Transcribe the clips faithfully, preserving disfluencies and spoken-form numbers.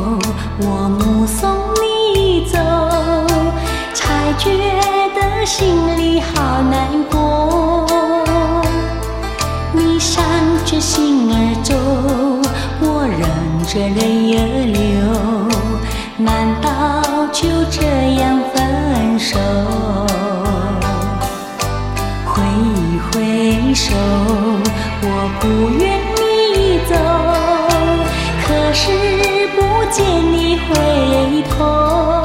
我目送你走，才觉得心里好难过。你闪着心儿走，我忍着泪儿流，难道就这样分手？挥一挥手，我不愿你走，可是不见你回头。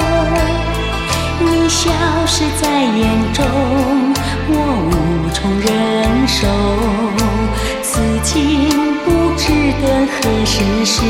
你消失在眼中，我无从忍受，此情不知得何时休。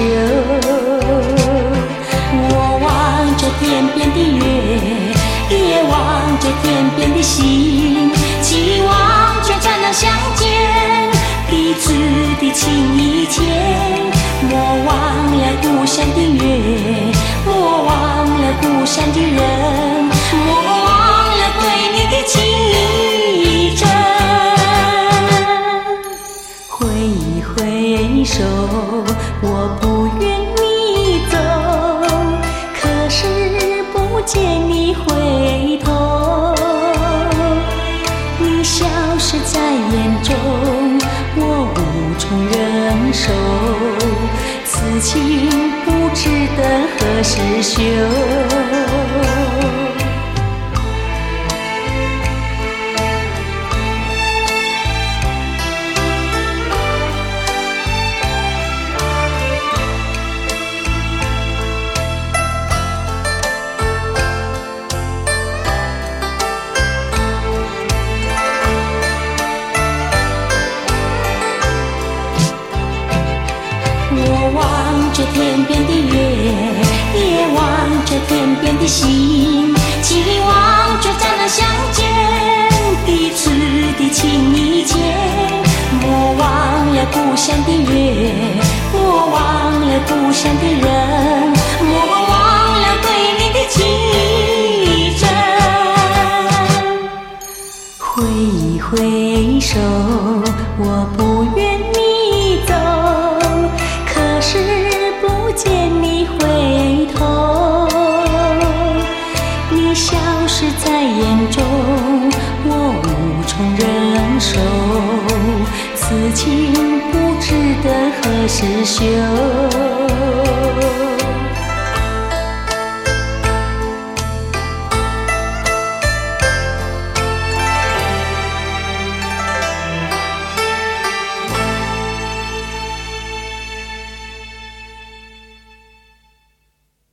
我望着天边的月，也望着天边的星，期望着再能相见，彼此的情意牵。我忘了故乡的月，我忘了故乡的人，我忘了对你的情意真。挥一挥手，我不愿你走，可是不见你回头。你消失在眼中，我无从忍受，此情不知得何时休。我望着天边的月，也望着天边的星，期望着再能相见，彼此的情意牵。我忘了故乡的月，我忘了故乡的人，我忘了对你的情意真。挥一挥手，我不愿你走，可是不见你回头。你消失在眼中，我无从忍受，此情不知得何时休。